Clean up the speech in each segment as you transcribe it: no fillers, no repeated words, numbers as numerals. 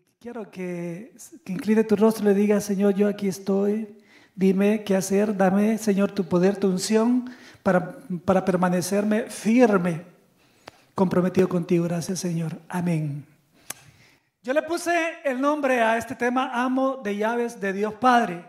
quiero que incline tu rostro y le diga: Señor, yo aquí estoy, dime qué hacer, dame, Señor, tu poder, tu unción para permanecerme firme, comprometido contigo. Gracias, Señor. Amén. Yo le puse el nombre a este tema: amo de llaves de Dios Padre.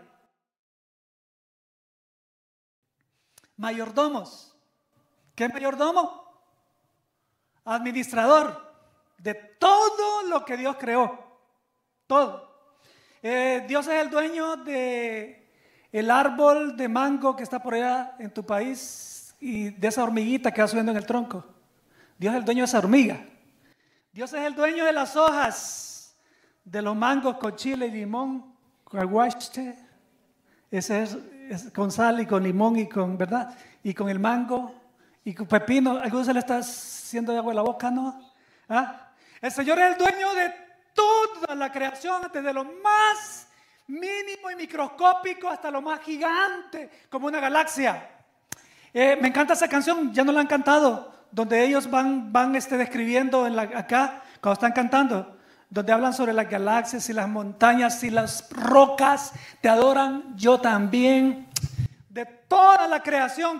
Mayordomos. ¿Qué es mayordomo? Administrador de todo lo que Dios creó. Todo. Dios es el dueño de el árbol de mango que está por allá en tu país y de esa hormiguita que va subiendo en el tronco. Dios es el dueño de esa hormiga. Dios es el dueño de las hojas de los mangos con chile y limón, con aguache. Ese es con sal y con limón y con, ¿verdad? Y con el mango y con pepino. ¿Alguno se le está haciendo agua en la boca, no? ¿Ah? El Señor es el dueño de toda la creación, desde lo más mínimo y microscópico hasta lo más gigante, como una galaxia. Me encanta esa canción, ya no la han cantado, donde ellos van describiendo acá, cuando están cantando, donde hablan sobre las galaxias y las montañas y las rocas, te adoran, yo también, de toda la creación.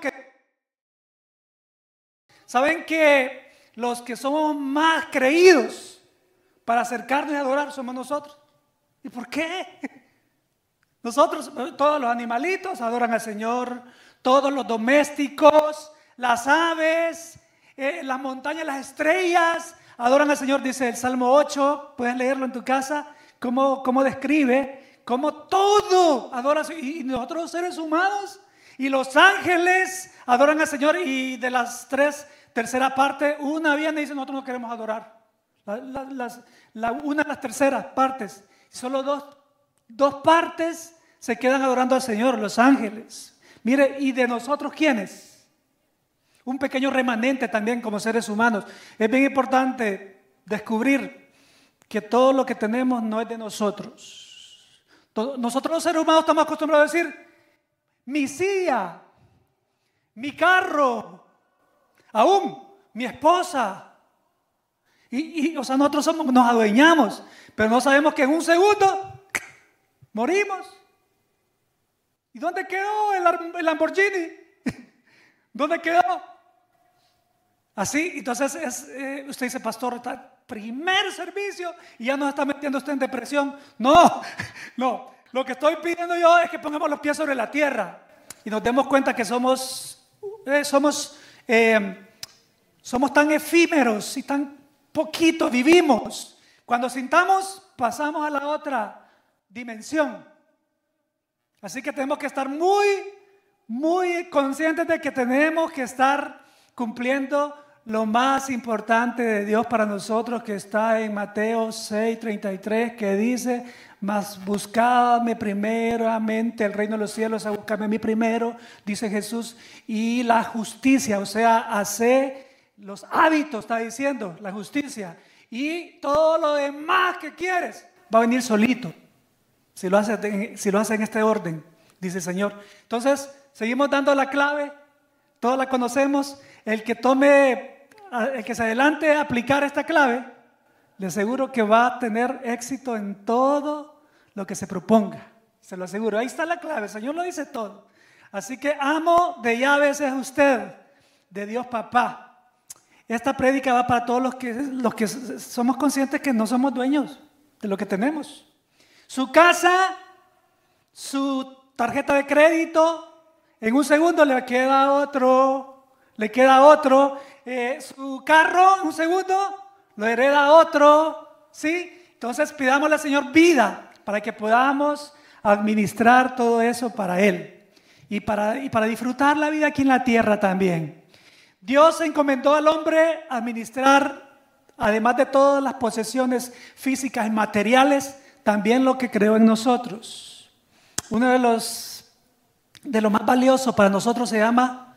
¿Saben que los que somos más creídos para acercarnos y adorar somos nosotros? ¿Y por qué? Nosotros, todos los animalitos adoran al Señor, todos los domésticos, las aves, las montañas, las estrellas adoran al Señor. Dice el Salmo 8, puedes leerlo en tu casa, cómo describe, cómo todo adora. Y nosotros los seres humanos y los ángeles adoran al Señor. Y de las tercera parte, una viene y dice: nosotros no queremos adorar. Una de las terceras partes, solo dos partes se quedan adorando al Señor, los ángeles. Mire, ¿y de nosotros quiénes? Un pequeño remanente también como seres humanos. Es bien importante descubrir que todo lo que tenemos no es de nosotros. Nosotros los seres humanos estamos acostumbrados a decir: mi silla, mi carro, aún mi esposa. O sea, nosotros nos adueñamos, pero no sabemos que en un segundo morimos. ¿Y dónde quedó el Lamborghini? ¿Dónde quedó? Así, entonces usted dice: pastor, está primer servicio y ya nos está metiendo usted en depresión. No, lo que estoy pidiendo yo es que pongamos los pies sobre la tierra y nos demos cuenta que somos tan efímeros y tan poquito vivimos. Cuando sintamos, pasamos a la otra dimensión. Así que tenemos que estar muy conscientes de que tenemos que estar cumpliendo lo más importante de Dios para nosotros, que está en Mateo 6:33, que dice: mas buscadme primeramente el reino de los cielos, a buscarme a mí primero, dice Jesús, y la justicia, o sea, hacer los hábitos, está diciendo, la justicia, y todo lo demás que quieres va a venir solito, si lo hace en este orden, dice el Señor. Entonces, seguimos dando la clave, todos la conocemos. El que se adelante a aplicar esta clave, le aseguro que va a tener éxito en todo lo que se proponga, se lo aseguro. Ahí está la clave, el Señor lo dice todo. Así que amo de llaves es usted, de Dios Papá. Esta prédica va para todos los que somos conscientes que no somos dueños de lo que tenemos. Su casa, su tarjeta de crédito, en un segundo le queda otro. Su carro, en un segundo, lo hereda otro. ¿Sí? Entonces pidámosle al Señor vida para que podamos administrar todo eso para Él y para disfrutar la vida aquí en la tierra también. Dios encomendó al hombre administrar, además de todas las posesiones físicas y materiales, también lo que creó en nosotros. Uno de los más valiosos para nosotros se llama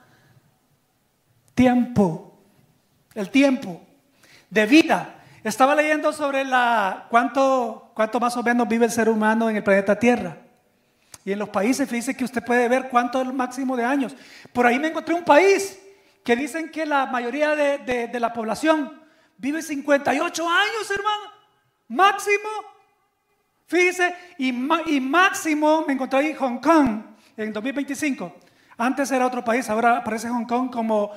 tiempo. El tiempo de vida. Estaba leyendo sobre cuánto más o menos vive el ser humano en el planeta Tierra. Y en los países dice que usted puede ver cuánto es el máximo de años. Por ahí me encontré un país que dicen que la mayoría de la población vive 58 años, hermano. Máximo. Fíjese, y máximo me encontré ahí Hong Kong en 2025. Antes era otro país, ahora aparece Hong Kong como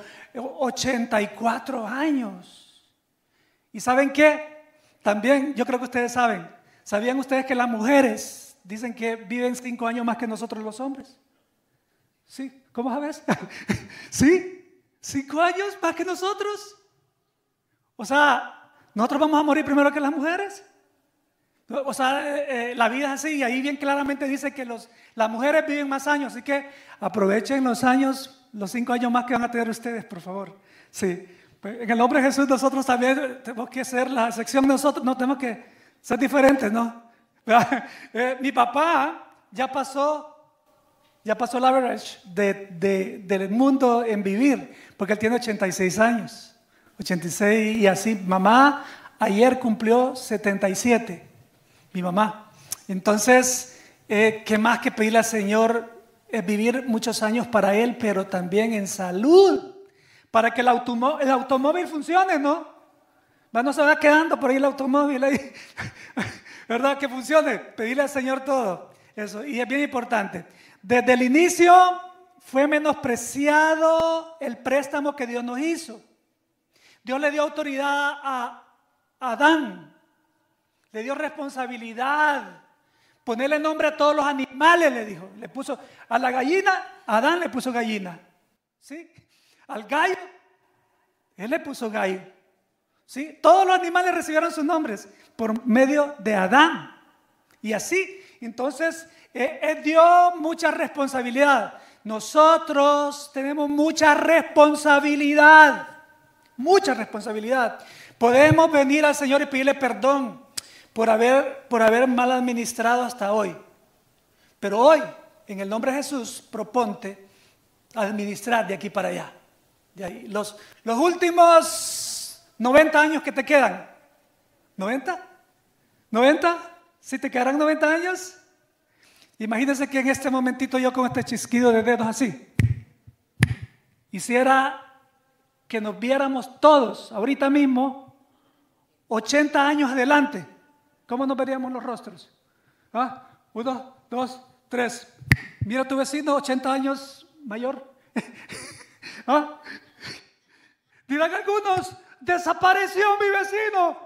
84 años. ¿Y saben qué? También, yo creo que ustedes saben. ¿Sabían ustedes que las mujeres dicen que viven 5 años más que nosotros los hombres? Sí, ¿cómo sabes? Sí, 5 años más que nosotros. O sea, ¿nosotros vamos a morir primero que las mujeres? O sea, la vida es así, y ahí bien claramente dice que las mujeres viven más años, así que aprovechen los años, los 5 años más que van a tener ustedes, por favor. Sí, en el nombre de Jesús nosotros también tenemos que ser la excepción, nosotros no tenemos que ser diferentes, ¿no? Mi papá ya pasó el average del mundo en vivir, porque él tiene 86 años, 86 y así. Mamá ayer cumplió 77. Mi mamá. Entonces, ¿qué más que pedirle al Señor? Es vivir muchos años para Él, pero también en salud, para que el automóvil funcione, ¿no? No se va quedando por ahí el automóvil, ahí. ¿Verdad? Que funcione. Pedirle al Señor todo eso, y es bien importante. Desde el inicio fue menospreciado el préstamo que Dios nos hizo. Dios le dio autoridad a Adán. Le dio responsabilidad, ponerle nombre a todos los animales, le dijo. Le puso a la gallina, Adán le puso gallina. ¿Sí? Al gallo, él le puso gallo. ¿Sí? Todos los animales recibieron sus nombres por medio de Adán. Y así, entonces, Él dio mucha responsabilidad. Nosotros tenemos mucha responsabilidad. Mucha responsabilidad. Podemos venir al Señor y pedirle perdón por haber mal administrado hasta hoy. Pero hoy, en el nombre de Jesús, proponte administrar de aquí para allá. De ahí. Los últimos 90 años que te quedan. ¿90? ¿90? ¿Sí te quedarán 90 años? Imagínense que en este momentito yo con este chisquido de dedos así, hiciera que nos viéramos todos, ahorita mismo, 80 años adelante. ¿Cómo nos veríamos los rostros? 1, 2, 3. Mira a tu vecino, 80 años mayor. Dirán algunos, desapareció mi vecino.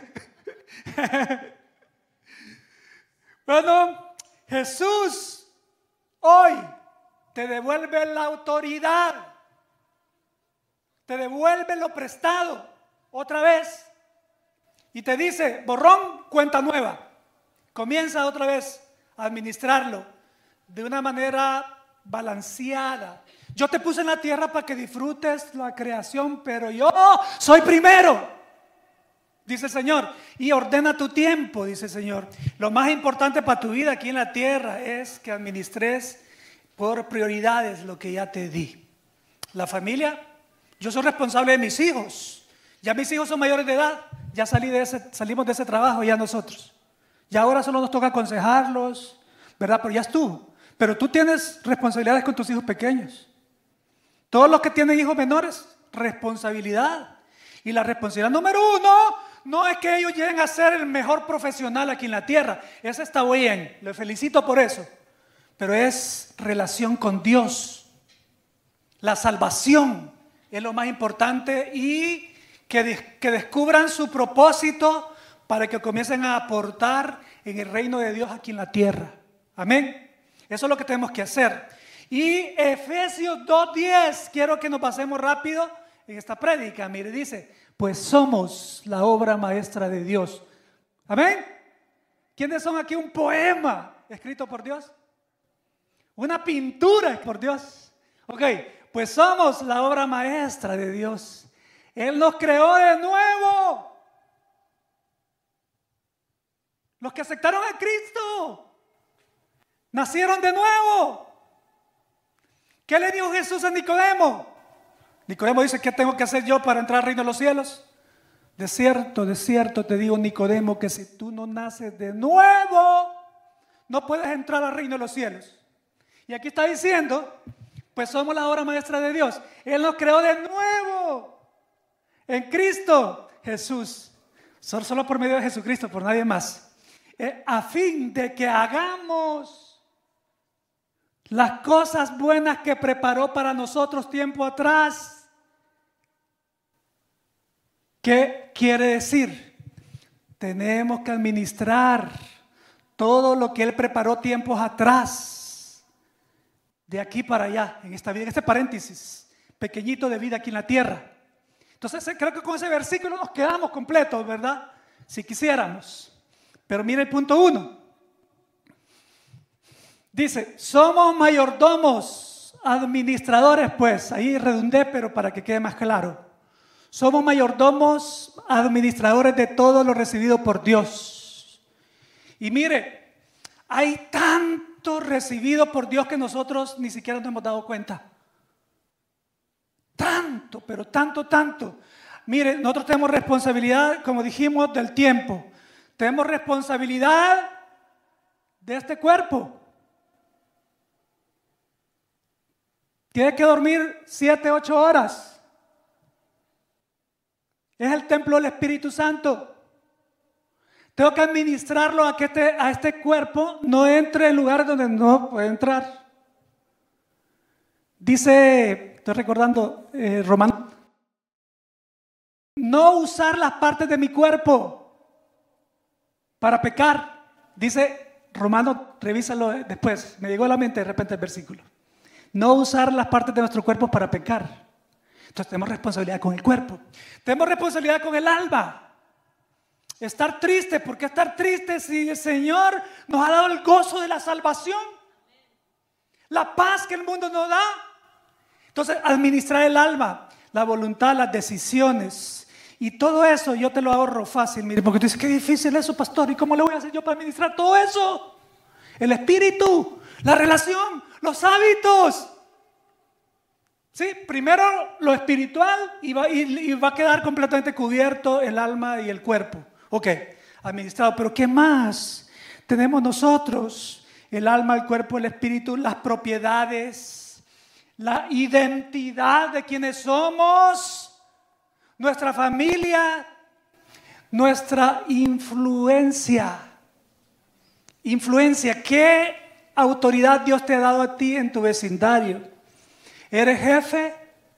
Bueno, Jesús hoy te devuelve la autoridad. Te devuelve lo prestado otra vez. Y te dice, borrón, cuenta nueva. Comienza otra vez a administrarlo de una manera balanceada. Yo te puse en la tierra para que disfrutes la creación, pero yo soy primero, dice el Señor. Y ordena tu tiempo, dice el Señor. Lo más importante para tu vida aquí en la tierra es que administres por prioridades lo que ya te di. La familia, yo soy responsable de mis hijos. Ya mis hijos son mayores de edad. Ya salimos de ese trabajo ya nosotros. Ya ahora solo nos toca aconsejarlos, ¿verdad? Pero ya estuvo. Pero tú tienes responsabilidades con tus hijos pequeños. Todos los que tienen hijos menores, responsabilidad. Y la responsabilidad número 1 no es que ellos lleguen a ser el mejor profesional aquí en la tierra. Eso está bien, les felicito por eso. Pero es relación con Dios. La salvación es lo más importante, y que descubran su propósito para que comiencen a aportar en el reino de Dios aquí en la tierra. Amén. Eso es lo que tenemos que hacer. Y Efesios 2:10, quiero que nos pasemos rápido en esta prédica. Mire, dice, pues somos la obra maestra de Dios. Amén. ¿Quiénes son aquí? Un poema escrito por Dios. Una pintura por Dios. Ok, pues somos la obra maestra de Dios. Él nos creó de nuevo. Los que aceptaron a Cristo nacieron de nuevo. ¿Qué le dijo Jesús a Nicodemo? Nicodemo dice, ¿qué tengo que hacer yo para entrar al reino de los cielos? De cierto te digo, Nicodemo, que si tú no naces de nuevo, no puedes entrar al reino de los cielos. Y aquí está diciendo, pues somos la obra maestra de Dios. Él nos creó de nuevo en Cristo Jesús. Solo por medio de Jesucristo, por nadie más. a fin de que hagamos las cosas buenas que preparó para nosotros tiempo atrás. ¿Qué quiere decir? Tenemos que administrar todo lo que Él preparó tiempos atrás, de aquí para allá, en esta vida, en este paréntesis pequeñito de vida aquí en la tierra. Entonces creo que con ese versículo nos quedamos completos, ¿verdad? Si quisiéramos. Pero mire el punto 1. Dice, somos mayordomos, administradores, pues, ahí redundé, pero para que quede más claro. Somos mayordomos, administradores de todo lo recibido por Dios. Y mire, hay tanto recibido por Dios que nosotros ni siquiera nos hemos dado cuenta. Tanto, pero tanto. Mire, nosotros tenemos responsabilidad, como dijimos, del tiempo. Tenemos responsabilidad de este cuerpo. Tiene que dormir 7, 8 horas. Es el templo del Espíritu Santo. Tengo que administrarlo a que a este cuerpo no entre en lugares donde no puede entrar. Dice, estoy recordando, Romano, no usar las partes de mi cuerpo para pecar. Dice Romano, revísalo después, me llegó a la mente de repente el versículo. No usar las partes de nuestro cuerpo para pecar. Entonces tenemos responsabilidad con el cuerpo. Tenemos responsabilidad con el alma. Estar triste, ¿por qué estar triste si el Señor nos ha dado el gozo de la salvación? La paz que el mundo nos da. Entonces, administrar el alma, la voluntad, las decisiones. Y todo eso yo te lo ahorro fácil, mire, porque tú dices, qué difícil eso, pastor. ¿Y cómo le voy a hacer yo para administrar todo eso? El espíritu, la relación, los hábitos. Sí, primero lo espiritual y va a quedar completamente cubierto el alma y el cuerpo. Ok, administrado. Pero ¿qué más tenemos nosotros? El alma, el cuerpo, el espíritu, las propiedades, la identidad de quienes somos, nuestra familia, nuestra influencia. Influencia, ¿qué autoridad Dios te ha dado a ti en tu vecindario? ¿Eres jefe?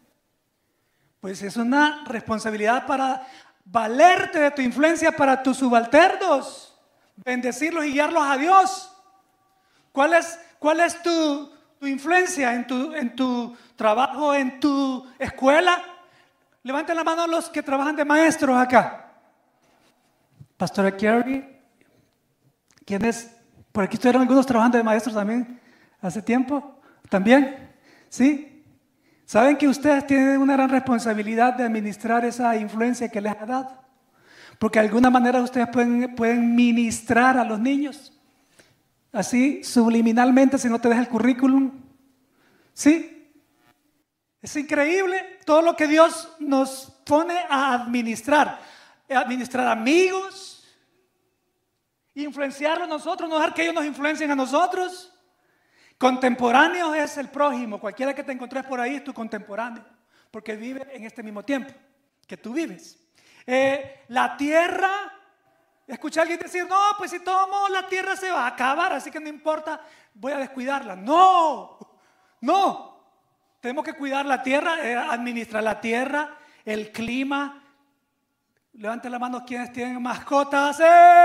Pues es una responsabilidad para valerte de tu influencia para tus subalternos, bendecirlos y guiarlos a Dios. ¿Cuál es tu influencia en tu trabajo, en tu escuela? Levanten la mano los que trabajan de maestros acá. Pastora Kerry, ¿quiénes? Por aquí estuvieron algunos trabajando de maestros también hace tiempo. ¿También? ¿Sí? ¿Saben que ustedes tienen una gran responsabilidad de administrar esa influencia que les ha dado? Porque de alguna manera ustedes pueden ministrar a los niños. Así, subliminalmente, si no te deja el currículum. ¿Sí? Es increíble todo lo que Dios nos pone a administrar. Administrar amigos, influenciarlos nosotros, no dejar que ellos nos influencien a nosotros. Contemporáneo es el prójimo. Cualquiera que te encontres por ahí es tu contemporáneo, porque vive en este mismo tiempo que tú vives. La tierra, escuché a alguien decir, no, pues si tomo la tierra se va a acabar, así que no importa, voy a descuidarla. No, tenemos que cuidar la tierra, administrar la tierra, el clima. Levanten la mano quienes tienen mascotas.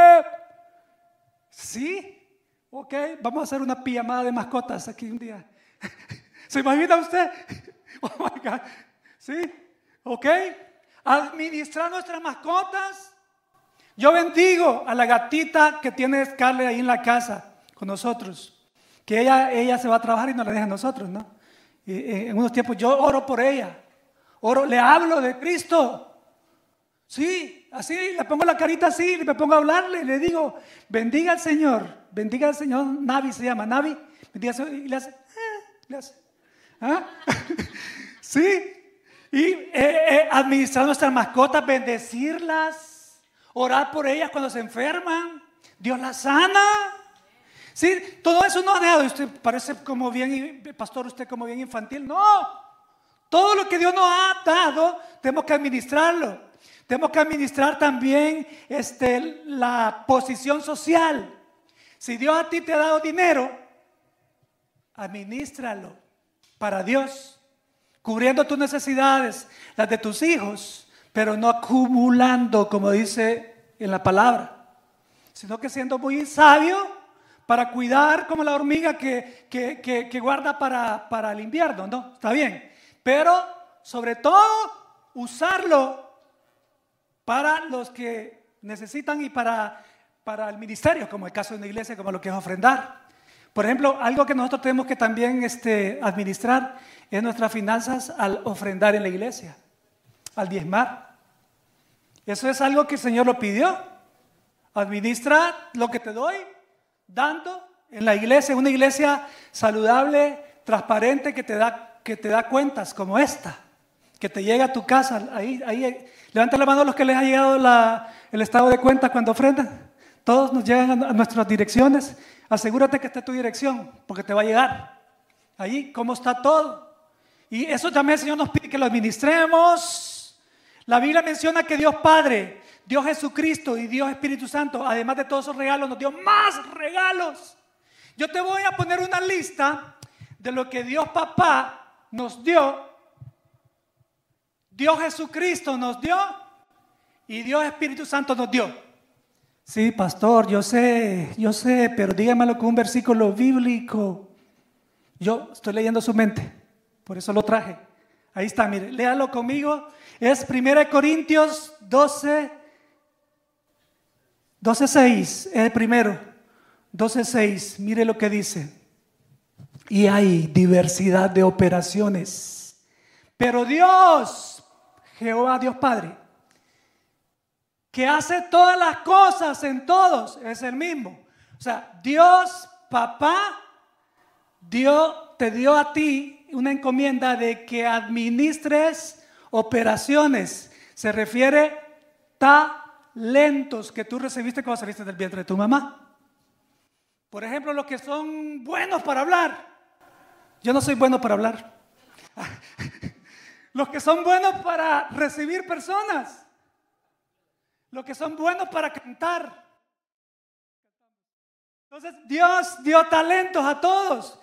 ¿Sí? Ok, vamos a hacer una pijamada de mascotas aquí un día. ¿Se imagina usted? Oh my God. ¿Sí? Ok. Administrar nuestras mascotas. Yo bendigo a la gatita que tiene Scarlett ahí en la casa con nosotros. Que ella se va a trabajar y nos la deja a nosotros, ¿no? Y, en unos tiempos yo oro por ella. Le hablo de Cristo. Sí, así, le pongo la carita así, me pongo a hablarle y le digo, bendiga al Señor, Navi se llama, Navi, bendiga al Señor, y le hace. ¿Ah? Sí, y administrar nuestras mascotas, bendecirlas, orar por ellas cuando se enferman, Dios las sana. Sí, todo eso no ha dejado, usted parece como bien, pastor, usted como bien infantil, no, todo lo que Dios nos ha dado, tenemos que administrarlo. Tenemos que administrar también la posición social. Si Dios a ti te ha dado dinero, administralo para Dios, cubriendo tus necesidades, las de tus hijos, pero no acumulando, como dice en la palabra, sino que siendo muy sabio para cuidar como la hormiga que guarda para el invierno, ¿no? Está bien, pero sobre todo usarlo para los que necesitan y para el ministerio, como el caso de una iglesia, como lo que es ofrendar. Por ejemplo, algo que nosotros tenemos que también administrar es nuestras finanzas al ofrendar en la iglesia, al diezmar. Eso es algo que el Señor lo pidió. Administra lo que te doy, dando en la iglesia, una iglesia saludable, transparente, que te da cuentas como esta, que te llega a tu casa. Ahí, levanta la mano a los que les ha llegado el estado de cuentas cuando ofrendan. Todos nos llegan a nuestras direcciones. Asegúrate que esté tu dirección, porque te va a llegar. Ahí, cómo está todo. Y eso también el Señor nos pide que lo administremos. La Biblia menciona que Dios Padre, Dios Jesucristo y Dios Espíritu Santo, además de todos esos regalos, nos dio más regalos. Yo te voy a poner una lista de lo que Dios Papá nos dio, Dios Jesucristo nos dio y Dios Espíritu Santo nos dio. Sí, pastor, yo sé, pero dígamelo con un versículo bíblico. Yo estoy leyendo su mente, por eso lo traje. Ahí está, mire, léalo conmigo. Es 1 Corintios 12:6, el primero, 12:6. Mire lo que dice. Y hay diversidad de operaciones, pero Dios, Jehová, Dios Padre, que hace todas las cosas en todos, es el mismo. O sea, Dios, Papá, te dio a ti una encomienda de que administres operaciones. Se refiere talentos que tú recibiste cuando saliste del vientre de tu mamá. Por ejemplo, los que son buenos para hablar. Yo no soy bueno para hablar. Los que son buenos para recibir personas. Los que son buenos para cantar. Entonces Dios dio talentos a todos,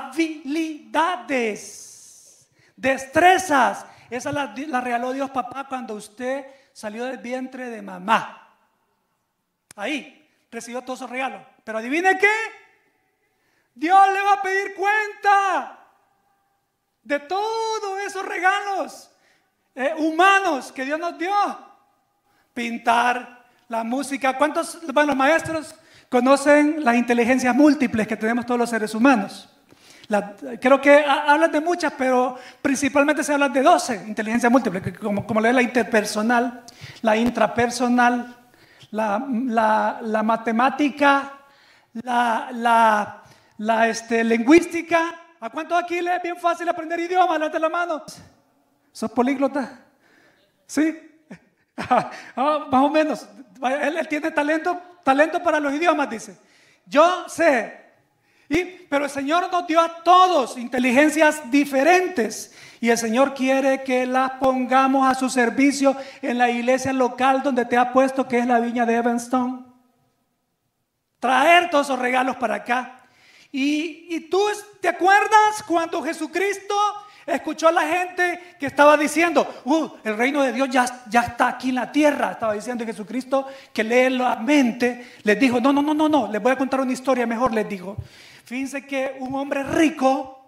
habilidades, destrezas. Esa la regaló Dios Papá cuando usted salió del vientre de mamá. Ahí recibió todos esos regalos. Pero adivine qué, Dios le va a pedir cuenta de todos esos regalos humanos que Dios nos dio. Pintar, la música. ¿Cuántos los maestros conocen las inteligencias múltiples que tenemos todos los seres humanos? Creo que hablan de muchas, pero principalmente se hablan de 12 inteligencias múltiples, como la interpersonal, la intrapersonal, la matemática, la lingüística. ¿A cuántos aquí les es bien fácil aprender idiomas? Levante la mano. ¿Sos políglota? ¿Sí? Más o menos. Él tiene talento para los idiomas, dice. Yo sé. Pero el Señor nos dio a todos inteligencias diferentes. Y el Señor quiere que las pongamos a su servicio en la iglesia local donde te ha puesto, que es la viña de Evanston. Traer todos esos regalos para acá. Y tú te acuerdas cuando Jesucristo escuchó a la gente que estaba diciendo, el reino de Dios ya está aquí en la tierra. Estaba diciendo Jesucristo que lee la mente. Les dijo, no, les voy a contar una historia mejor, les dijo. Fíjense que un hombre rico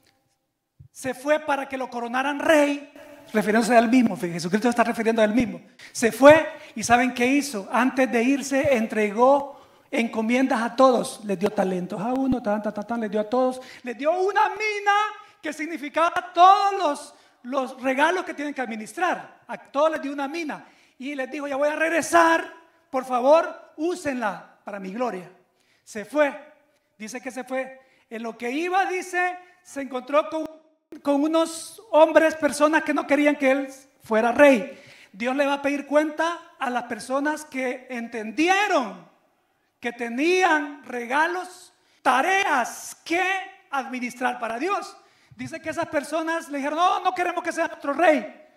se fue para que lo coronaran rey, refiriéndose al mismo. Jesucristo está refiriendo al mismo. Se fue y ¿saben qué hizo? Antes de irse entregó encomiendas a todos. Les dio talentos a uno, les dio a todos. Les dio una mina que significaba todos los regalos que tienen que administrar. A todos les dio una mina. Y les dijo, ya voy a regresar, por favor, úsenla para mi gloria. Se fue. Dice que se fue. En lo que iba, dice, se encontró con unos hombres, personas que no querían que él fuera rey. Dios le va a pedir cuenta a las personas que entendieron que tenían regalos, tareas que administrar para Dios. Dice que esas personas le dijeron, no queremos que sea nuestro rey.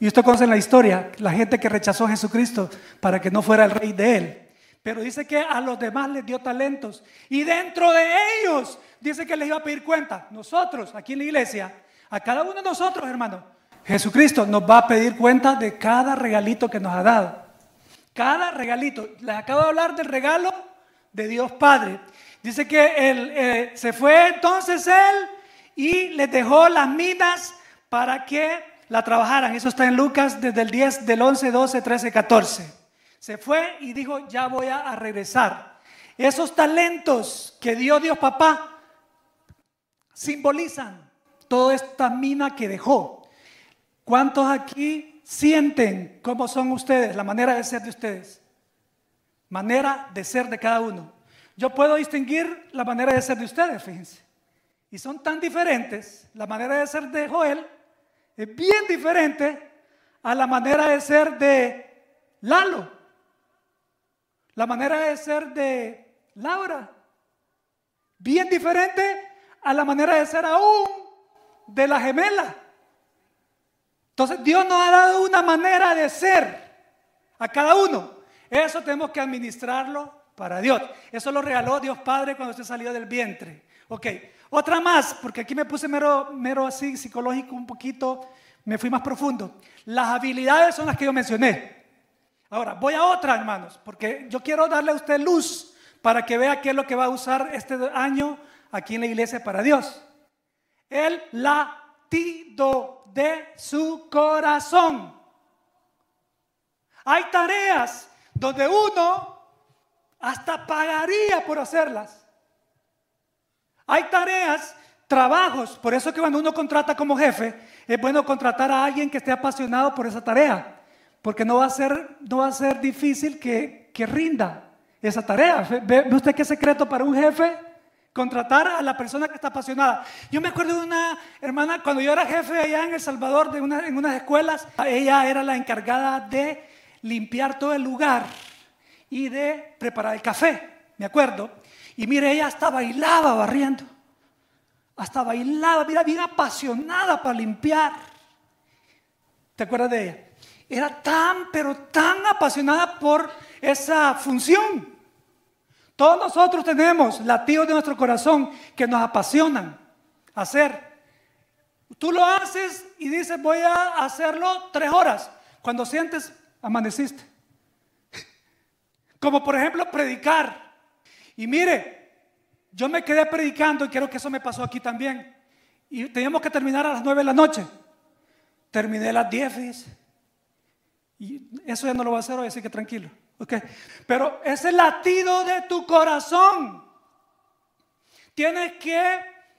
Y usted conoce la historia, la gente que rechazó a Jesucristo para que no fuera el rey de él. Pero dice que a los demás les dio talentos. Y dentro de ellos dice que les iba a pedir cuenta. Nosotros, aquí en la iglesia, a cada uno de nosotros, hermano, Jesucristo nos va a pedir cuenta de cada regalito que nos ha dado. Cada regalito. Les acabo de hablar del regalo de Dios Padre. Dice que se fue entonces él y les dejó las minas para que la trabajaran. Eso está en Lucas desde el 10, del 11, 12, 13, 14. Se fue y dijo, ya voy a regresar. Esos talentos que dio Dios Papá simbolizan toda esta mina que dejó. ¿Cuántos aquí sienten cómo son ustedes, la manera de ser de ustedes? Manera de ser de cada uno. Yo puedo distinguir la manera de ser de ustedes, fíjense. Y son tan diferentes. La manera de ser de Joel es bien diferente a la manera de ser de Lalo. La manera de ser de Laura. Bien diferente a la manera de ser aún de la gemela. Entonces Dios nos ha dado una manera de ser a cada uno. Eso tenemos que administrarlo para Dios. Eso lo regaló Dios Padre cuando usted salió del vientre. Ok, otra más, porque aquí me puse mero así psicológico un poquito, me fui más profundo. Las habilidades son las que yo mencioné. Ahora, voy a otra, hermanos, porque yo quiero darle a usted luz para que vea qué es lo que va a usar este año aquí en la iglesia para Dios. El latido de su corazón. Hay tareas donde uno hasta pagaría por hacerlas. Hay tareas, trabajos, por eso que cuando uno contrata como jefe, es bueno contratar a alguien que esté apasionado por esa tarea, porque no va a ser difícil que rinda esa tarea. ¿Ve usted qué secreto para un jefe? Contratar a la persona que está apasionada. Yo me acuerdo de una hermana, cuando yo era jefe allá en El Salvador, en unas escuelas, ella era la encargada de limpiar todo el lugar y de preparar el café, me acuerdo. Y mire, ella hasta bailaba barriendo. Hasta bailaba, mira, bien apasionada para limpiar. ¿Te acuerdas de ella? Era pero tan apasionada por esa función. Todos nosotros tenemos latidos de nuestro corazón que nos apasionan hacer. Tú lo haces y dices, voy a hacerlo 3 horas. Cuando sientes, amaneciste. Como por ejemplo predicar. Y mire, yo me quedé predicando y creo que eso me pasó aquí también. Y teníamos que terminar a las 9 de la noche. Terminé a las 10, fíjese. Y eso ya no lo voy a hacer hoy, así que tranquilo. Okay. Pero ese latido de tu corazón tienes que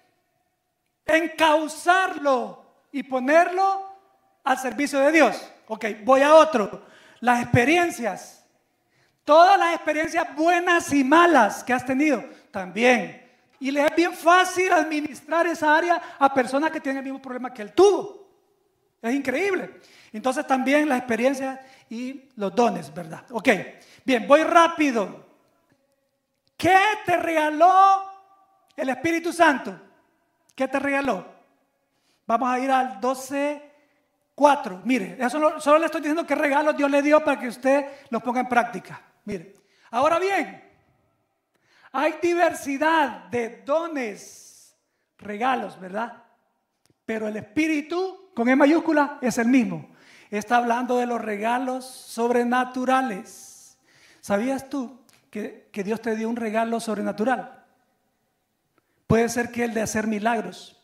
encauzarlo y ponerlo al servicio de Dios. Ok, voy a otro. Las experiencias. Todas las experiencias buenas y malas que has tenido también. Y le es bien fácil administrar esa área a personas que tienen el mismo problema que él tuvo. Es increíble. Entonces también las experiencias y los dones, ¿verdad? Ok, bien, voy rápido. ¿Qué te regaló el Espíritu Santo? ¿Qué te regaló? Vamos a ir al 12:4. Mire, eso solo le estoy diciendo qué regalos Dios le dio para que usted los ponga en práctica. Mire, ahora bien, hay diversidad de dones, regalos, ¿verdad? Pero el Espíritu, con E mayúscula, es el mismo. Está hablando de los regalos sobrenaturales. ¿Sabías tú que Dios te dio un regalo sobrenatural? Puede ser que el de hacer milagros.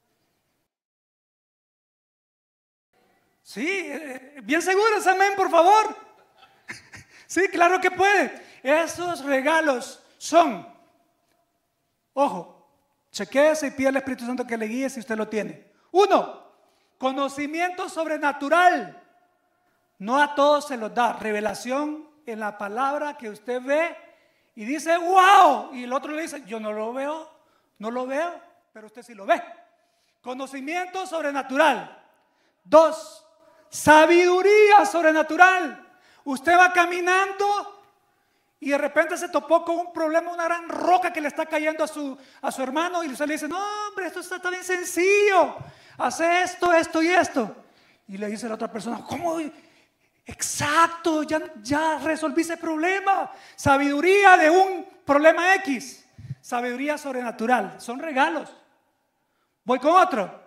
Sí, bien seguros, amén, por favor. Sí, claro que puede. Esos regalos son, ojo, chequéese y pide al Espíritu Santo que le guíe si usted lo tiene. 1, conocimiento sobrenatural. No a todos se los da. Revelación en la palabra que usted ve y dice, wow. Y el otro le dice, yo no lo veo, pero usted sí lo ve. Conocimiento sobrenatural. 2, sabiduría sobrenatural. Usted va caminando y de repente se topó con un problema, una gran roca que le está cayendo a su hermano y usted le dice, no hombre, esto está bien sencillo. Hace esto y esto. Y le dice a la otra persona, ¿cómo? Exacto, ya resolví ese problema. Sabiduría de un problema X. Sabiduría sobrenatural. Son regalos. Voy con otro.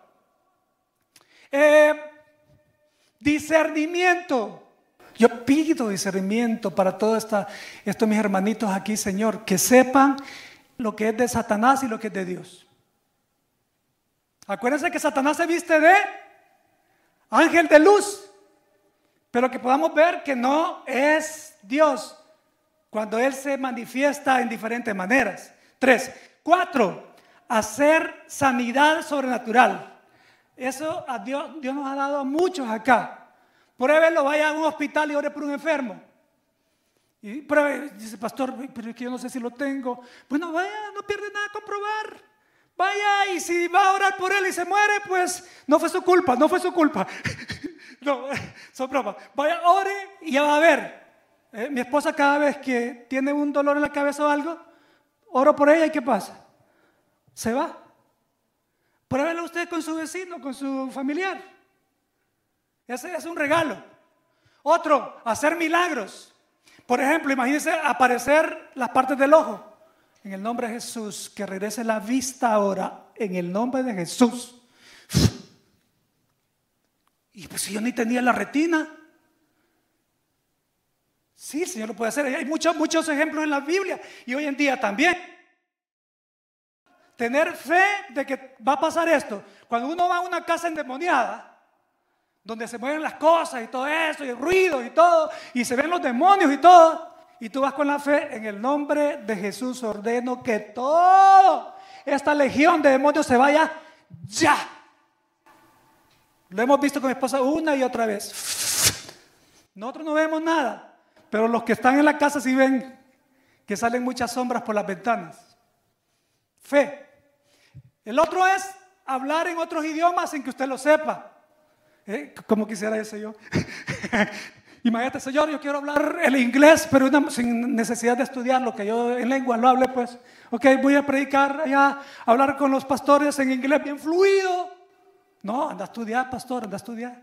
Discernimiento. Yo pido discernimiento para todos estos mis hermanitos aquí, Señor, que sepan lo que es de Satanás y lo que es de Dios. Acuérdense que Satanás se viste de ángel de luz, pero que podamos ver que no es Dios cuando Él se manifiesta en diferentes maneras. 3. 4. Hacer sanidad sobrenatural. Eso a Dios nos ha dado a muchos acá. Pruébelo, vaya a un hospital y ore por un enfermo. Y pruebe, dice, pastor, pero es que yo no sé si lo tengo. Bueno, vaya, no pierde nada comprobar. Vaya, y si va a orar por él y se muere, pues no fue su culpa, no fue su culpa. No, son bromas. Vaya, ore y ya va a ver. Mi esposa cada vez que tiene un dolor en la cabeza o algo, oro por ella y ¿qué pasa? Se va. Pruébelo usted con su vecino, con su familiar. Ese es un regalo. Otro, hacer milagros. Por ejemplo, imagínense aparecer las partes del ojo. En el nombre de Jesús, que regrese la vista ahora. En el nombre de Jesús. Y pues si yo ni tenía la retina. Sí, el Señor lo puede hacer. Hay muchos ejemplos en la Biblia. Y hoy en día también. Tener fe de que va a pasar esto. Cuando uno va a una casa endemoniada, donde se mueven las cosas y todo eso, y el ruido y todo, y se ven los demonios y todo, y tú vas con la fe, en el nombre de Jesús ordeno que toda esta legión de demonios se vaya ya. Lo hemos visto con mi esposa una y otra vez. Nosotros no vemos nada, pero los que están en la casa sí ven que salen muchas sombras por las ventanas. Fe. El otro es hablar en otros idiomas sin que usted lo sepa. ¿Cómo quisiera eso yo? Imagínate, Señor, yo quiero hablar el inglés, pero sin necesidad de estudiar lo que yo en lengua lo hable, pues. Ok, voy a predicar allá, hablar con los pastores en inglés bien fluido. No, anda a estudiar, pastor, anda a estudiar.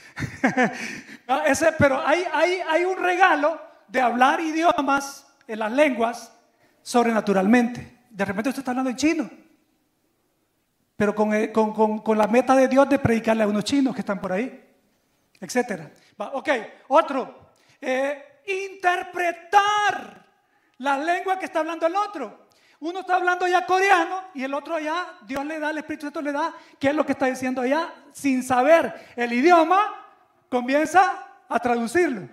Pero hay un regalo de hablar idiomas en las lenguas sobrenaturalmente. De repente usted está hablando en chino, pero con la meta de Dios de predicarle a unos chinos que están por ahí, etcétera. Ok, otro, interpretar la lengua que está hablando el otro. Uno está hablando ya coreano y el otro allá, Dios le da, el Espíritu Santo le da, qué es lo que está diciendo allá, sin saber el idioma, comienza a traducirlo.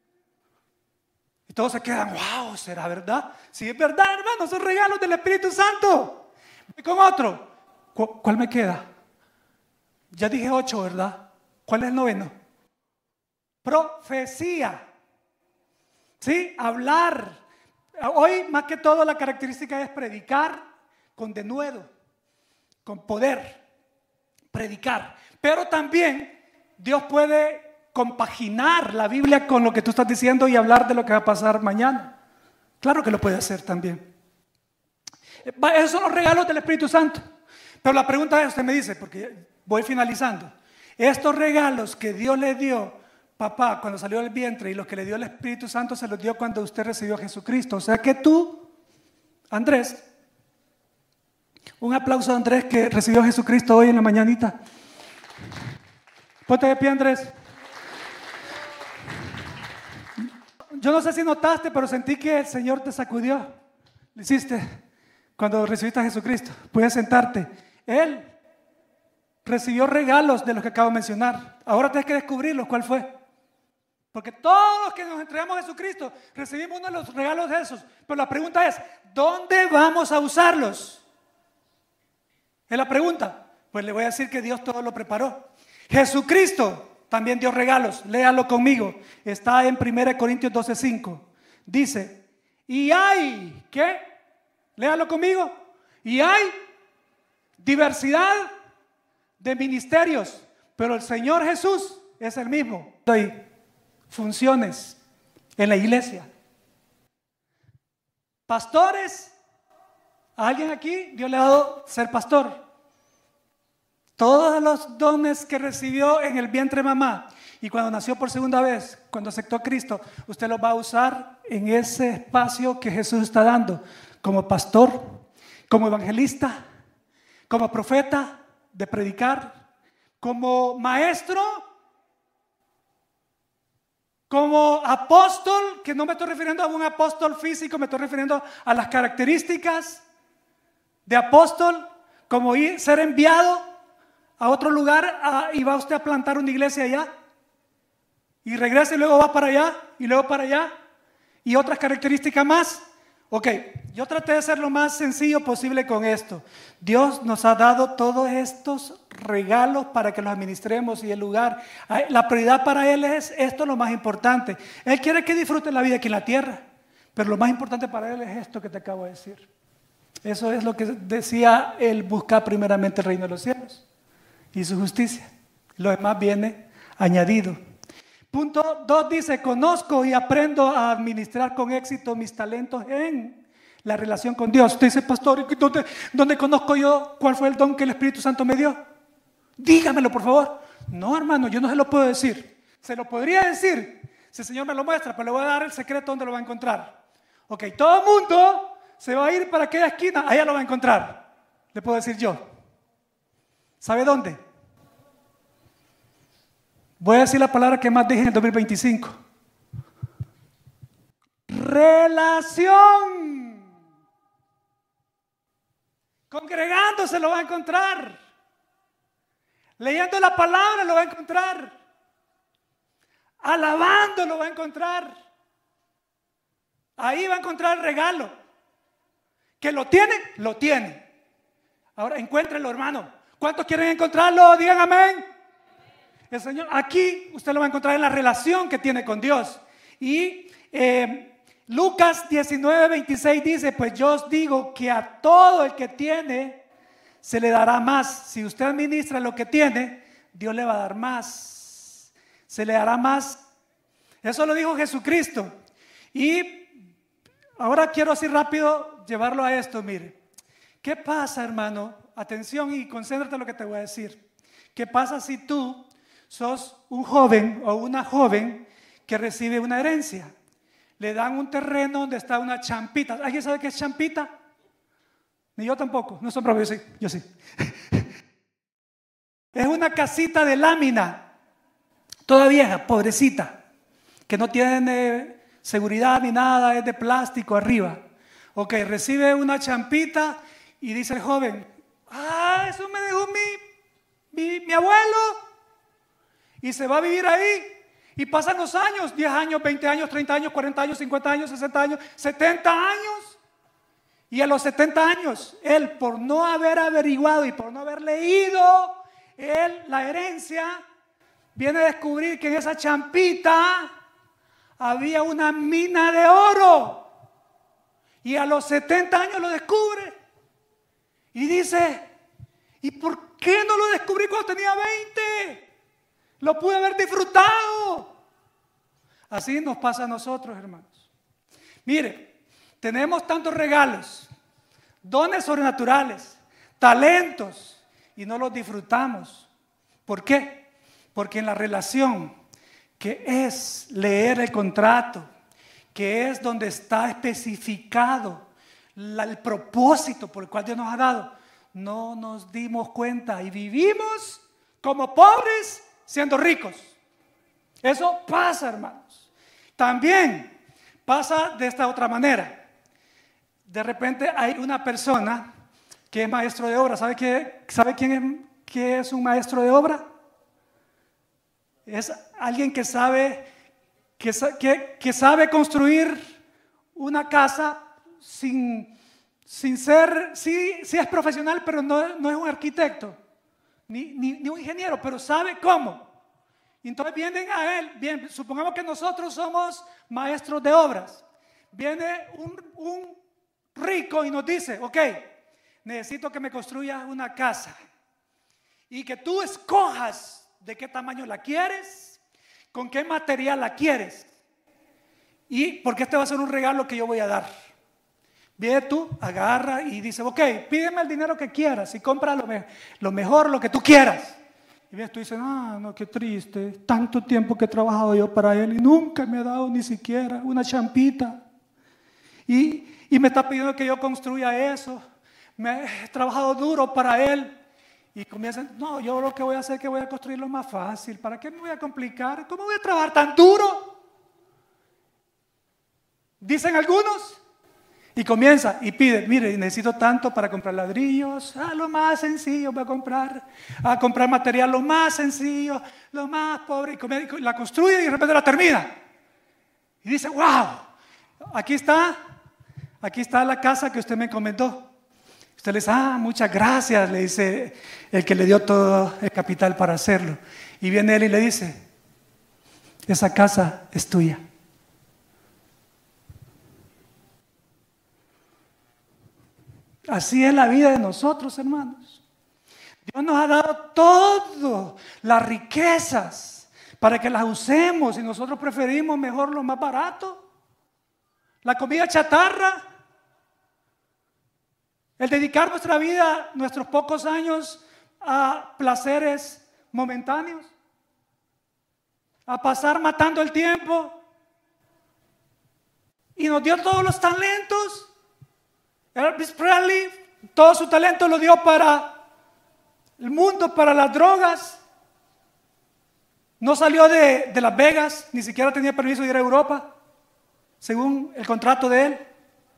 Y todos se quedan, wow, ¿será verdad? Sí, es verdad, hermano, son regalos del Espíritu Santo. Voy con otro. ¿Cuál me queda? Ya dije 8, ¿verdad? ¿Cuál es el 9? Profecía. ¿Sí? Hablar. Hoy más que todo la característica es predicar con denuedo, con poder. Predicar. Pero también Dios puede compaginar la Biblia con lo que tú estás diciendo y hablar de lo que va a pasar mañana. Claro que lo puede hacer también. Esos son los regalos del Espíritu Santo. Pero la pregunta es, usted me dice, porque voy finalizando, estos regalos que Dios le dio, papá, cuando salió del vientre, y los que le dio el Espíritu Santo se los dio cuando usted recibió a Jesucristo. O sea que tú, Andrés, un aplauso a Andrés que recibió a Jesucristo hoy en la mañanita. Ponte de pie, Andrés. Yo no sé si notaste, pero sentí que el Señor te sacudió. Lo hiciste cuando recibiste a Jesucristo. Puedes sentarte. Él recibió regalos de los que acabo de mencionar. Ahora tienes que descubrirlos. ¿Cuál fue? Porque todos los que nos entregamos a Jesucristo recibimos uno de los regalos de esos. Pero la pregunta es, ¿dónde vamos a usarlos? Es la pregunta. Pues le voy a decir que Dios todo lo preparó. Jesucristo también dio regalos. Léalo conmigo. Está en 1 Corintios 12:5. Dice, y hay, ¿qué? Léalo conmigo. Y hay diversidad de ministerios, pero el Señor Jesús es el mismo. Hay funciones en la iglesia. Pastores, a alguien aquí Dios le ha dado ser pastor. todos los dones que recibió en el vientre de mamá y cuando nació por segunda vez, cuando aceptó a Cristo, usted los va a usar en ese espacio que Jesús está dando, como pastor, como evangelista, como profeta de predicar, como maestro, como apóstol, que no me estoy refiriendo a un apóstol físico, me estoy refiriendo a las características de apóstol, como ser enviado a otro lugar y va usted a plantar una iglesia allá y regresa y luego va para allá y luego para allá y otras características más. Ok, yo traté de ser lo más sencillo posible con esto. Dios nos ha dado todos estos regalos para que los administremos y el lugar. La prioridad para Él es esto lo más importante. Él quiere que disfrutes la vida aquí en la tierra, pero lo más importante para Él es esto que te acabo de decir. Eso es lo que decía Él, buscar primeramente el reino de los cielos y su justicia. Lo demás viene añadido. Punto 2 dice, conozco y aprendo a administrar con éxito mis talentos en la relación con Dios. Usted dice, pastor, ¿dónde conozco yo cuál fue el don que el Espíritu Santo me dio? Dígamelo, por favor. No, hermano, yo no se lo puedo decir. Se lo podría decir si el Señor me lo muestra, pero le voy a dar el secreto donde lo va a encontrar. Ok, todo el mundo se va a ir para aquella esquina, allá lo va a encontrar. Le puedo decir yo. ¿Sabe dónde? Voy a decir la palabra que más dije en el 2025. Relación. Congregándose lo va a encontrar. Leyendo la palabra lo va a encontrar. Alabando lo va a encontrar. Ahí va a encontrar el regalo. ¿Que lo tiene? Lo tiene. Ahora encuéntrenlo, hermano. ¿Cuántos quieren encontrarlo? Digan amén. El Señor, aquí usted lo va a encontrar en la relación que tiene con Dios. Y Lucas 19:26 dice, pues yo os digo que a todo el que tiene se le dará más. Si usted administra lo que tiene, Dios le va a dar más. Se le dará más. Eso lo dijo Jesucristo. Y ahora quiero así rápido llevarlo a esto, mire. ¿Qué pasa, hermano? Atención y concéntrate en lo que te voy a decir. ¿Qué pasa si tú sos un joven o una joven que recibe una herencia? Le dan un terreno donde está una champita. ¿Alguien sabe qué es champita? Ni yo tampoco, no son propios, yo sí. Es una casita de lámina, toda vieja, pobrecita, que no tiene seguridad ni nada, es de plástico arriba. Ok, recibe una champita y dice el joven, eso me dejó mi abuelo. Y se va a vivir ahí. Y pasan los años, 10 años, 20 años, 30 años, 40 años, 50 años, 60 años, 70 años. Y a los 70 años, él por no haber averiguado y por no haber leído la herencia, viene a descubrir que en esa champita había una mina de oro. Y a los 70 años lo descubre. Y dice, ¿y por qué no lo descubrí cuando tenía 20? Lo pude haber disfrutado. Así nos pasa a nosotros, hermanos. Mire, tenemos tantos regalos, dones sobrenaturales, talentos, y no los disfrutamos. ¿Por qué? Porque en la relación, que es leer el contrato, que es donde está especificado el propósito por el cual Dios nos ha dado, no nos dimos cuenta y vivimos como pobres siendo ricos. Eso pasa, hermanos. También pasa de esta otra manera. De repente hay una persona que es maestro de obra. ¿Sabe quién es un maestro de obra? Es alguien que sabe construir una casa sin ser, sí es profesional, pero no es un arquitecto. Ni un ingeniero, pero sabe cómo. Entonces vienen a él, bien, supongamos que nosotros somos maestros de obras. Viene un rico y nos dice, ok, necesito que me construyas una casa y que tú escojas de qué tamaño la quieres, con qué material la quieres y porque este va a ser un regalo que yo voy a dar. Viene tú, agarra y dice, ok, pídeme el dinero que quieras y compra lo mejor, lo que tú quieras. Y vienes tú y dices, no, qué triste, tanto tiempo que he trabajado yo para él y nunca me ha dado ni siquiera una champita. Y me está pidiendo que yo construya eso. Me he trabajado duro para él. Y comienzan, no, yo lo que voy a hacer es que voy a construirlo más fácil. ¿Para qué me voy a complicar? ¿Cómo voy a trabajar tan duro? Dicen algunos. Y comienza y pide, mire, necesito tanto para comprar ladrillos, lo más sencillo voy a comprar material lo más sencillo, lo más pobre, y la construye y de repente la termina. Y dice, wow, aquí está la casa que usted me encomendó. Usted le dice, muchas gracias, le dice el que le dio todo el capital para hacerlo. Y viene él y le dice, esa casa es tuya. Así es la vida de nosotros, hermanos. Dios nos ha dado todo, las riquezas, para que las usemos y nosotros preferimos mejor lo más barato. La comida chatarra, el dedicar nuestra vida, nuestros pocos años a placeres momentáneos, a pasar matando el tiempo. Y nos dio todos los talentos. Elvis Presley, todo su talento lo dio para el mundo, para las drogas. No salió de Las Vegas, ni siquiera tenía permiso de ir a Europa, según el contrato de él.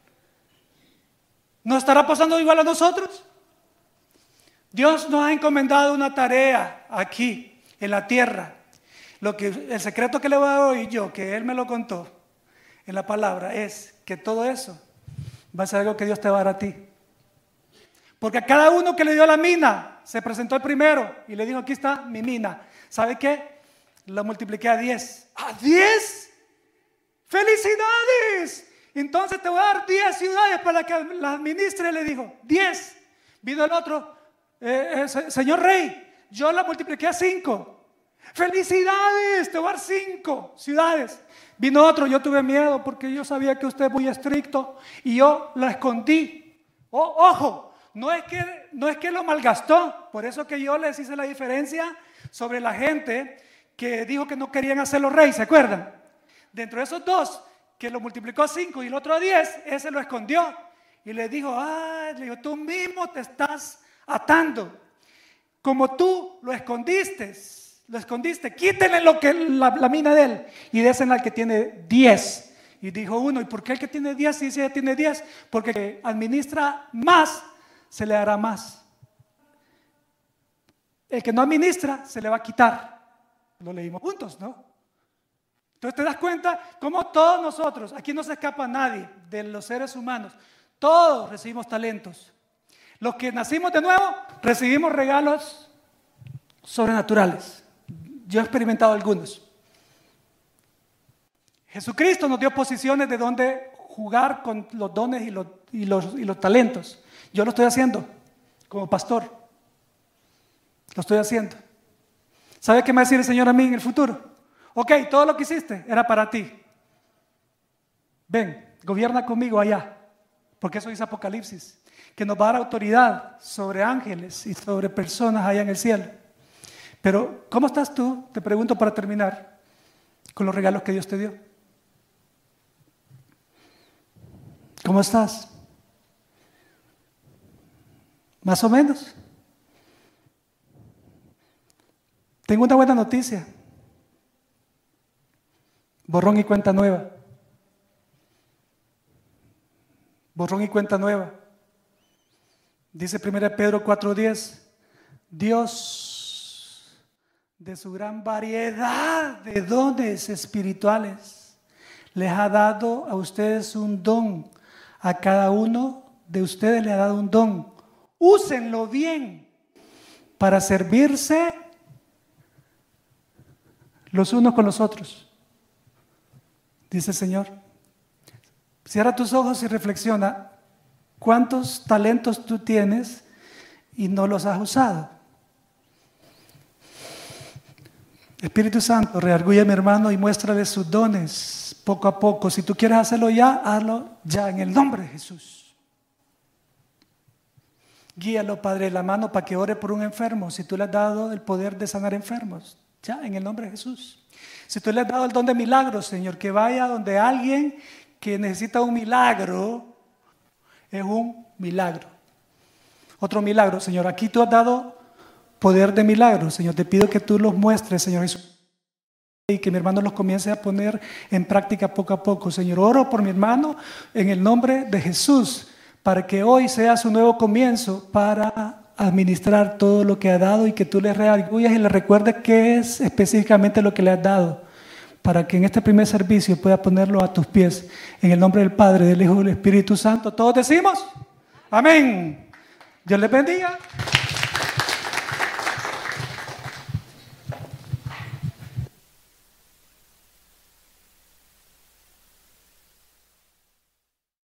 ¿No estará pasando igual a nosotros? Dios nos ha encomendado una tarea aquí, en la tierra. El secreto que le voy a dar hoy yo, que Él me lo contó en la palabra, es que todo eso va a ser algo que Dios te va a dar a ti. Porque a cada uno que le dio la mina, se presentó el primero y le dijo, aquí está mi mina. ¿Sabe qué? La multipliqué a 10. ¿A 10? ¡Felicidades! Entonces te voy a dar 10 ciudades para que las administre, le dijo. 10. Vino el otro, señor rey, yo la multipliqué a 5. ¡Felicidades! Te voy a dar 5 ciudades. Vino otro, yo tuve miedo porque yo sabía que usted es muy estricto y yo la escondí. Ojo, no es que lo malgastó, por eso que yo les hice la diferencia sobre la gente que dijo que no querían hacerlo rey, ¿se acuerdan? Dentro de esos dos, que lo multiplicó a 5 y el otro a 10, ese lo escondió y le dijo, tú mismo te estás atando. Como tú lo escondiste, quítenle la mina de él y désela al que tiene 10. Y dijo uno, ¿y por qué el que tiene 10 si ese tiene 10? Porque el que administra más, se le dará más. El que no administra, se le va a quitar. Lo leímos juntos, ¿no? Entonces te das cuenta cómo todos nosotros, aquí no se escapa nadie de los seres humanos, todos recibimos talentos. Los que nacimos de nuevo, recibimos regalos sobrenaturales. Yo he experimentado algunos. Jesucristo nos dio posiciones de donde jugar con los dones y los talentos. Yo lo estoy haciendo como pastor. Lo estoy haciendo. ¿Sabe qué me va a decir el Señor a mí en el futuro? Ok, todo lo que hiciste era para ti. Ven, gobierna conmigo allá. Porque eso dice Apocalipsis. Que nos va a dar autoridad sobre ángeles y sobre personas allá en el cielo. Pero, ¿cómo estás tú? Te pregunto para terminar, con los regalos que Dios te dio. ¿Cómo estás? ¿Más o menos? Tengo una buena noticia. Borrón y cuenta nueva. Borrón y cuenta nueva. Dice 1 Pedro 4:10. Dios, de su gran variedad de dones espirituales, les ha dado a ustedes un don. A cada uno de ustedes le ha dado un don. Úsenlo bien para servirse los unos con los otros, dice el Señor. Cierra tus ojos y reflexiona. ¿Cuántos talentos tú tienes y no los has usado? Espíritu Santo, redarguye a mi hermano y muéstrale sus dones poco a poco. Si tú quieres hacerlo ya, hazlo ya en el nombre de Jesús. Guíalo, Padre, de la mano para que ore por un enfermo. Si tú le has dado el poder de sanar enfermos, ya, en el nombre de Jesús. Si tú le has dado el don de milagros, Señor, que vaya donde alguien que necesita un milagro, es un milagro. Otro milagro, Señor. Aquí tú has dado poder de milagros, Señor. Te pido que tú los muestres, Señor Jesús, y que mi hermano los comience a poner en práctica poco a poco. Señor, oro por mi hermano en el nombre de Jesús, para que hoy sea su nuevo comienzo para administrar todo lo que ha dado y que tú le redarguyas y le recuerdes qué es específicamente lo que le has dado, para que en este primer servicio pueda ponerlo a tus pies. En el nombre del Padre, del Hijo y del Espíritu Santo. Todos decimos amén. Dios les bendiga.